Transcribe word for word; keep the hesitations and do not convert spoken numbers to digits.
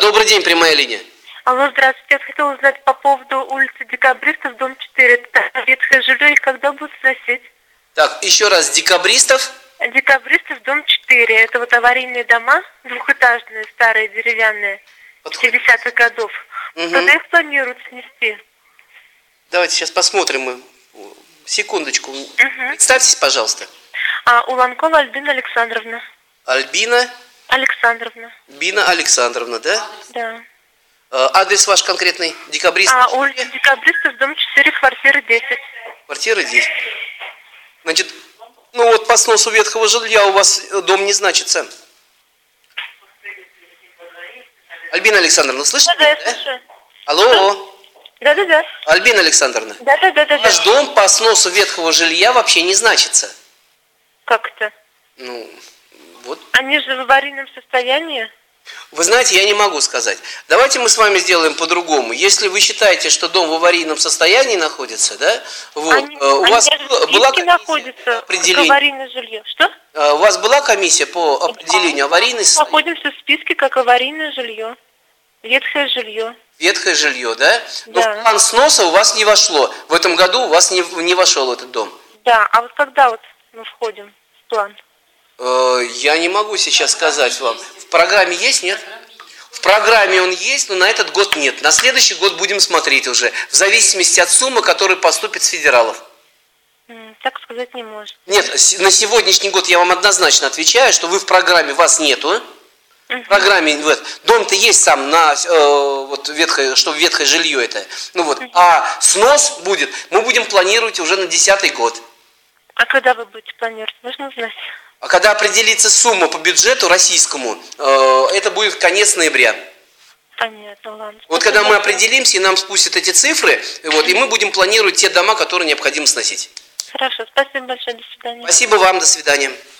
добрый день, прямая линия. Алло, здравствуйте. Я хотела узнать по поводу улицы Декабристов, дом четыре. Это ветхое жилье, и когда будут сносить? Так, еще раз, Декабристов? Декабристов, дом четыре. Это вот аварийные дома, двухэтажные, старые, деревянные, пятидесятых годов. Угу. Когда их планируют снести? Давайте сейчас посмотрим. мы. Секундочку. Угу. Представьтесь, пожалуйста. А, Уланкова Альбина Александровна. Альбина? Александровна. Бина Александровна, да? Да. А, адрес ваш конкретный? Декабристов? А, улица Декабристов, дом четыре, квартира десять. Квартира десять. Значит, ну вот по сносу ветхого жилья у вас дом не значится. Альбина Александровна, слышите? Да, да, я слышу. Алло. Да-да-да. Альбина Александровна. Да-да-да. Ваш дом по сносу ветхого жилья вообще не значится. Как это? Ну, вот. Они же в аварийном состоянии. Вы знаете, я не могу сказать. Давайте мы с вами сделаем по-другому. Если вы считаете, что дом в аварийном состоянии находится, да, вот, Они, у они вас была комиссия находятся по определению, аварийное жилье. Что? у вас была комиссия по определению аварийной Мы состоянии? находимся в списке как аварийное жилье, ветхое жилье. Ветхое жилье, да? Но Да. в план сноса у вас не вошло. В этом году у вас не, не вошел этот дом. Да, а вот когда вот мы входим в план? Э, я не могу сейчас сказать вам. В программе есть, нет? В программе он есть, но на этот год нет. На следующий год будем смотреть уже, в зависимости от суммы, которая поступит с федералов. М, Так сказать не может. Нет, с- на сегодняшний год я вам однозначно отвечаю, что вы в программе, вас нету. В программе вот, дом-то есть сам на э, вот ветхое, что ветхое жилье это. Ну вот, а снос будет, мы будем планировать уже на десятый год. А когда вы будете планировать, можно узнать? А когда определится сумма по бюджету российскому, э, это будет конец ноября. Понятно, ладно. Вот когда мы определимся и нам спустят эти цифры, и вот, и мы будем планировать те дома, которые необходимо сносить. Хорошо, спасибо большое, до свидания. Спасибо вам, до свидания.